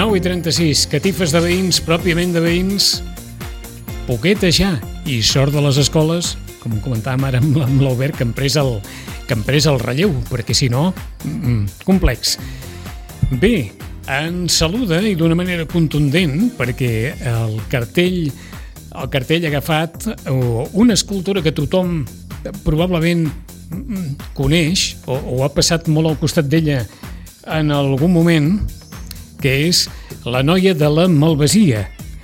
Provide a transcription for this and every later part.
9:36, catifes de veïns, pròpiament de veïns, poqueta ja, i sort de les escoles, com comentàvem ara amb l'Albert, que em pres el relleu, perquè si no, complex. Bé, ens saluda, i d'una manera contundent, perquè el cartell ha agafat una escultura que tothom probablement coneix o ha passat molt al costat d'ella en algun moment, que és la noia de la Malvasia,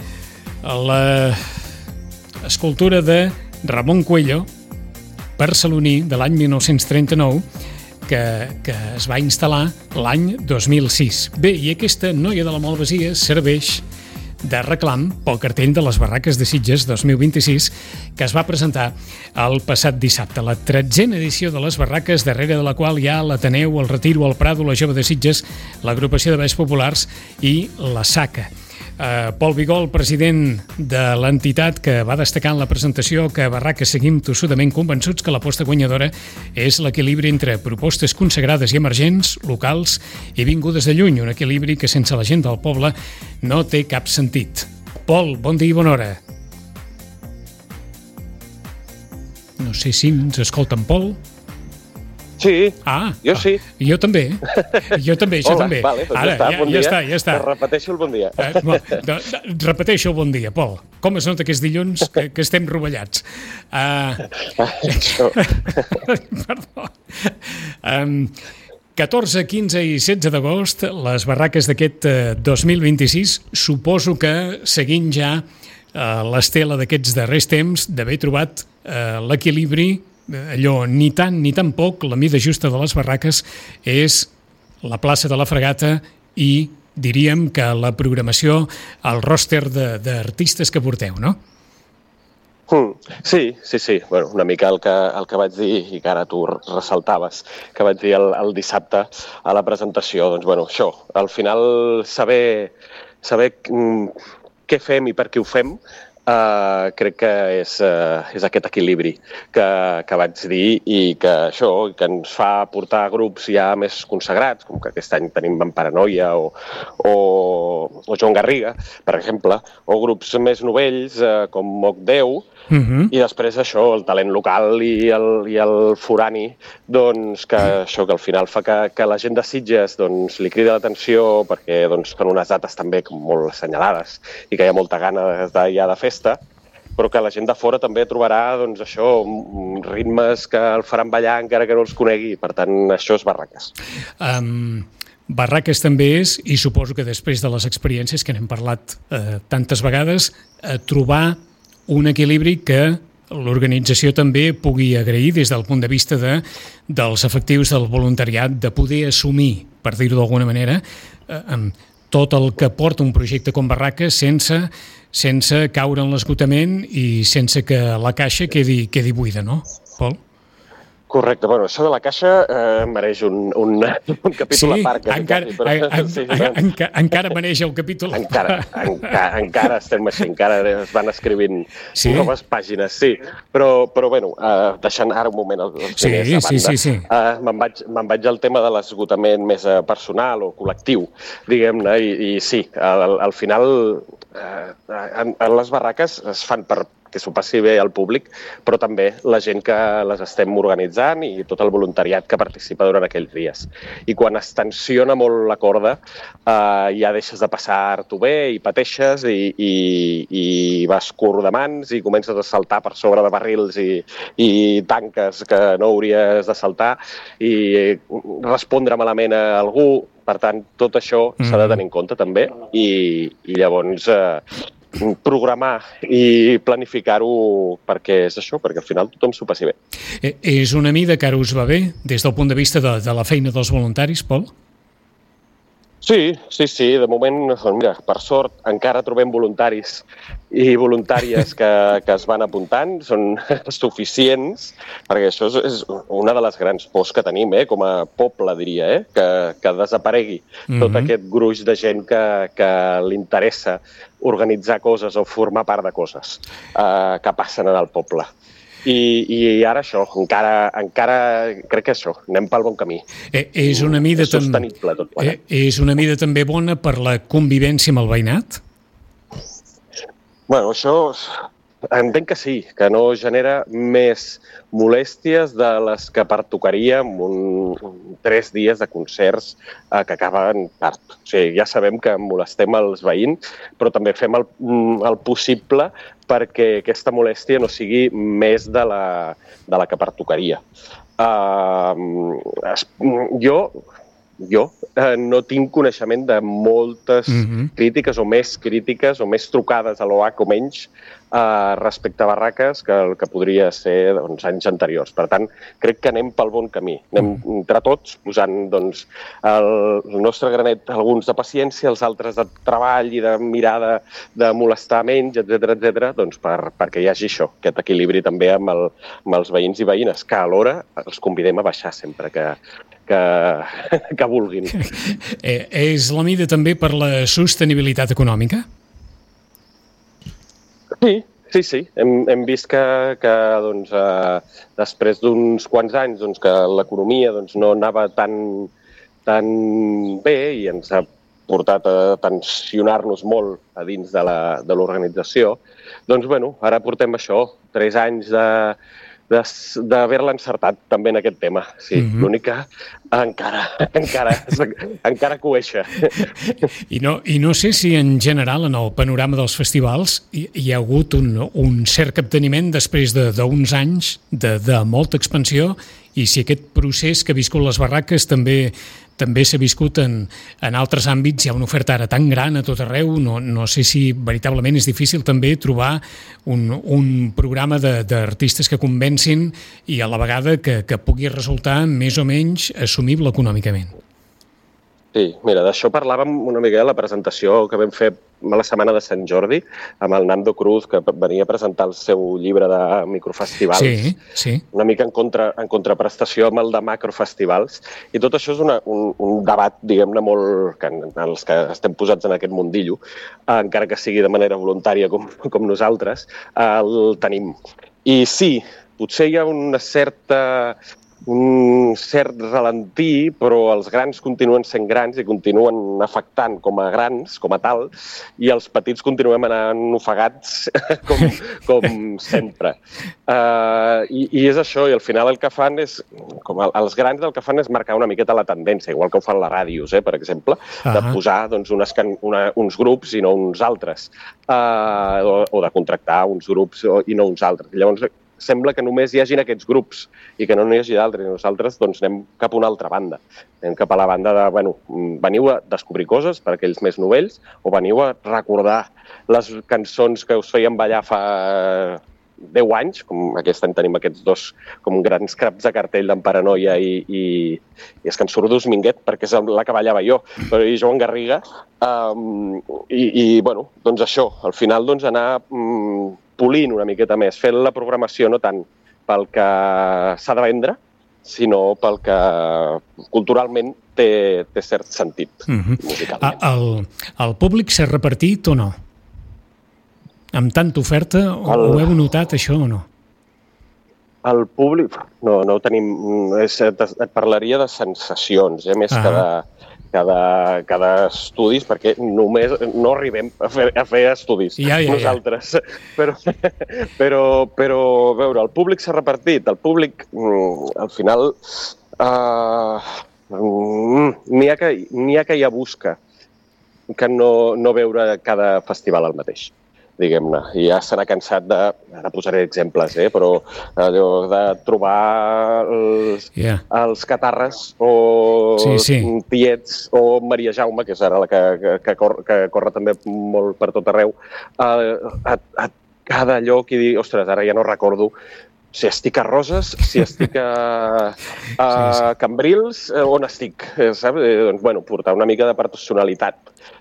l'escultura de Ramon Cuello, barceloní, de l'any 1939, que es va instal·lar l'any 2006. Bé, i aquesta noia de la Malvasia serveix de reclam pel cartell de les Barraques de Sitges 2026, que es va presentar el passat dissabte. La 13a edició de les Barraques, darrere de la qual hi ha l'Ateneu, el Retiro, el Prado, la Jove de Sitges, l'Agrupació de Balls Populars i la SACA. Pol Vigó, el president de l'entitat, que va destacar en la presentació que a Barraques seguim tossudament convençuts que l'aposta guanyadora és l'equilibri entre propostes consagrades i emergents, locals i vingudes de lluny, un equilibri que sense la gent del poble no té cap sentit. Pol, bon dia i bona hora. No sé si ens escolta en Pol. Sí, jo sí. Jo també, això Hola, també. Vale, doncs ara, bon dia. Ja està. Repeteixo el bon dia. Repeteixo el bon dia, Pol. Com es nota que és dilluns, que estem rovellats? Perdó. 14, 15 i 16 d'agost, les barraques d'aquest 2026, suposo que seguint ja l'estela d'aquests darrers temps, d'haver trobat l'equilibri, allò ni tant ni tan poc, la mida justa de les barraques és la plaça de la Fregata i diríem que la programació, el ròster d'artistes que porteu, no? Sí. Bueno, una mica el que vaig dir i que ara tu ressaltaves, que vaig dir el dissabte a la presentació. Doncs, bueno, això, al final saber què fem i per què ho fem, crec que és aquest equilibri que vaig dir i que això que ens fa portar grups ja més consagrats, com que aquest any tenim en Paranoia o Joan Garriga, per exemple, o grups més novells com Moc 10, i després això, el talent local i el forani, doncs que això que al final fa que la gent de Sitges doncs, li crida l'atenció perquè doncs, són unes dates també molt assenyalades i que hi ha molta gana ja de festa, però que la gent de fora també trobarà doncs, això, ritmes que el faran ballar encara que no els conegui. Per tant, això és Barraques. Barraques també és, i suposo que després de les experiències que n'hem parlat tantes vegades, trobar un equilibri que l'organització també pugui agrair des del punt de vista dels efectius del voluntariat, de poder assumir, per dir-ho d'alguna manera, tot el que porta un projecte com Barraques sense caure en l'esgotament i sense que la caixa quedi buida, no, Pol? Correcte. Bueno, això de la caixa mereix un capítol a part. Encara mereix el capítol. Encara estem així, encara es van escrivint noves pàgines, sí. Però bueno, deixant ara un moment els diners a banda, me'n vaig al tema de l'esgotament més personal o col·lectiu, diguem-ne, i sí, al final les barraques es fan que s'ho passi bé al públic, però també la gent que les estem organitzant i tot el voluntariat que participa durant aquells dies. I quan es tensiona molt la corda, ja deixes de passar-t'ho bé i pateixes i vas curt de mans i comences a saltar per sobre de barrils i tanques que no hauries de saltar i respondre malament a algú. Per tant, tot això s'ha de tenir en compte també i llavors programar i planificar-ho perquè és això, perquè al final tothom s'ho passi bé. És una mida que ara us va bé des del punt de vista de la feina dels voluntaris, Pol? Sí, de moment, mira, per sort, encara trobem voluntaris i voluntàries que es van apuntant, són suficients, perquè això és una de les grans pors que tenim, com a poble, diria, que desaparegui tot aquest gruix de gent que li interessa organitzar coses o formar part de coses que passen en el poble. I ara això, encara crec que això, anem pel bon camí. És una mida sostenible tot plegat. És una mida també bona per la convivència amb el veïnat? Bueno, això entenc que sí, que no genera més molèsties de les que pertocaria amb 3 dies de concerts que acaben tard. O sigui, ja sabem que molestem els veïns, però també fem el possible perquè aquesta molèstia no sigui més de la que pertocaria. Jo no tinc coneixement de moltes crítiques o més trucades a l'OH o menys respecte a barraques que el que podria ser anys anteriors. Per tant, crec que anem pel bon camí. Anem entre tots posant el nostre granet, alguns de paciència, els altres de treball i de mirada de molestar menys, etc., perquè hi hagi això, aquest equilibri també amb els veïns i veïnes, que alhora els convidem a baixar sempre que vulguin. És la mida també per la sostenibilitat econòmica? Sí. Hem vist que després d'uns quants anys que l'economia no anava tan bé i ens ha portat a tensionar-nos molt a dins de l'organització. Ara portem això, 3 anys d'haver-la encertat també en aquest tema. Sí, l'únic que encara coeixa. I no sé si en general en el panorama dels festivals hi ha hagut un cert capteniment després d'uns anys de molta expansió i si aquest procés que ha viscut les barraques també s'ha viscut en altres àmbits. Hi ha una oferta ara tan gran a tot arreu, no sé si veritablement és difícil també trobar un programa d'artistes que convencin i a la vegada que pugui resultar més o menys assumible econòmicament. Sí, mira, d'això parlàvem una mica a la presentació que vam fer la setmana de Sant Jordi amb el Nando Cruz, que venia a presentar el seu llibre de microfestivals. Sí. Una mica en contraprestació amb el de macrofestivals. I tot això és un debat, diguem-ne, molt que els que estem posats en aquest mundillo, encara que sigui de manera voluntària com nosaltres, el tenim. I sí, potser hi ha un cert ralentí, però els grans continuen sent grans i continuen afectant com a grans, com a tal, i els petits continuem anant ofegats com sempre. I és això, i al final el que fan és, com els grans el que fan és marcar una miqueta la tendència, igual que ho fan les ràdios, per exemple, de posar uns grups i no uns altres, o de contractar uns grups i no uns altres. Llavors, sembla que només hi hagin aquests grups i que no n'hi hagi d'altres. I nosaltres anem cap a una altra banda. Anem cap a la banda de, veniu a descobrir coses per aquells més novells o veniu a recordar les cançons que us feien ballar fa 10 anys, com aquest any tenim aquests 2 com grans craps de cartell d'en Paranoia i és que em surt Minguet perquè és la que ballava jo, i Joan Garriga. Això, al final anar polint una miqueta més, fent la programació no tant pel que s'ha de vendre, sinó pel que culturalment té cert sentit musicalment. El públic s'ha repartit o no? Amb tanta oferta, ho heu notat això o no? El públic, no ho tenim, et parlaria de sensacions, més que d'estudis, perquè només no arribem a fer estudis nosaltres. Però, veure, el públic s'ha repartit, el públic, al final, n'hi ha que ja busca que no veure cada festival el mateix, diguem-ne. I ja se n'ha cansat de, ara posaré exemples, però allò de trobar els Catarres o Tiets o Maria Jaume, que és ara la que corre també molt per tot arreu, a cada lloc i dir, ostres, ara ja no recordo si estic a Roses, si estic a Cambrils, on estic, saps? Portar una mica de personalitat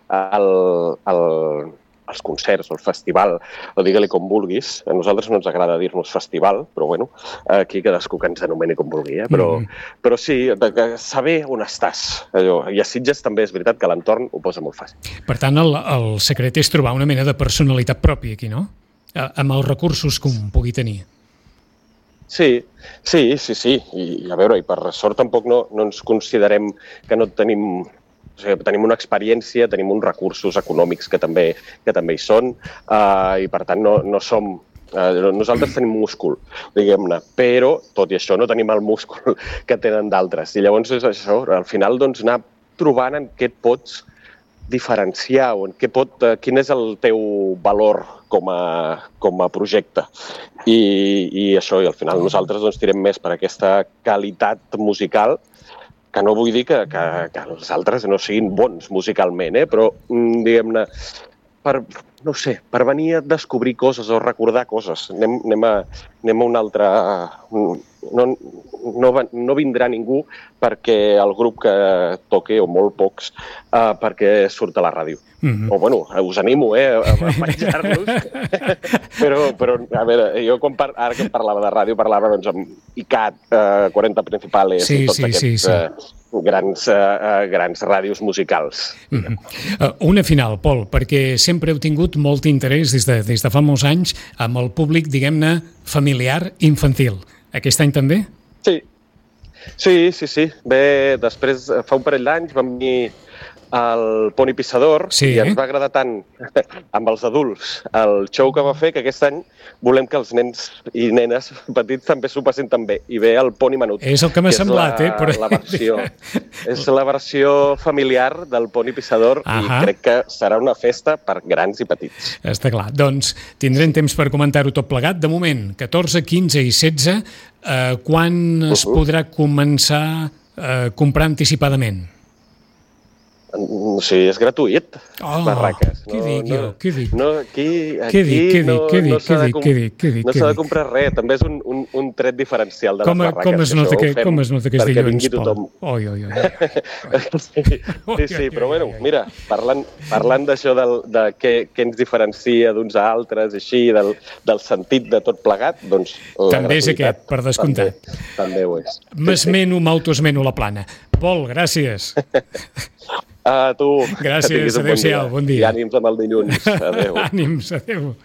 als concerts o al festival, o digue-li com vulguis. A nosaltres no ens agrada dir-nos festival, però aquí cadascú que ens anomeni com vulgui, però sí, saber on estàs. I a Sitges també és veritat que l'entorn ho posa molt fàcil. Per tant, el secret és trobar una mena de personalitat pròpia aquí, no? Amb els recursos que un pugui tenir. Sí. I a veure, i per sort tampoc no ens considerem que no tenim... O sigui, tenim una experiència, tenim uns recursos econòmics que també hi són, i per tant no som... nosaltres tenim múscul, diguem-ne, però tot i això no tenim el múscul que tenen d'altres. I llavors és això, al final doncs, anar trobant en què et pots diferenciar o quin és el teu valor com a projecte. I això, i al final nosaltres doncs, tirem més per aquesta qualitat musical, que no vull dir que els altres no siguin bons musicalment, però, diguem-ne, per venir a descobrir coses o recordar coses. Anem a un altre... No vindrà ningú perquè el grup que toque, o molt pocs, perquè surt a la ràdio. O, bueno, us animo, a penjar-los. Però, a veure, jo ara que parlava de ràdio, parlava doncs, amb ICAT, 40 Principales, i tots aquests grans ràdios musicals. Una final, Pol, perquè sempre heu tingut molt interès des de fa molts anys amb el públic, diguem-ne, familiar infantil. Aquest any també? Sí. Bé, després, fa un parell d'anys, vam venir al Poni Pissador i ens va agradar tant amb els adults el show que va fer que aquest any volem que els nens i nenes petits també s'ho passin també. I ve el Poni Menut. És el que m'ha semblat, És la versió familiar del Poni Pissador i crec que serà una festa per grans i petits. Està clar. Doncs tindrem temps per comentar-ho tot plegat. De moment, 14, 15 i 16, quan es podrà començar a comprar anticipadament? Sí, és gratuït, barraques. Què dic? No s'ha de comprar res, també és un tret diferencial de les barraques. Com es nota que és dilluns, Pol? Sí, però bueno, mira, parlant d'això de què ens diferencia d'uns a altres, així, del sentit de tot plegat, doncs... També és aquest, per descomptat. També ho és. M'autoesmeno la plana. Pol, gràcies. A tu. Gràcies, adéu-siau, bon dia. I ànims amb el dilluns. Adéu. Ànims, adéu.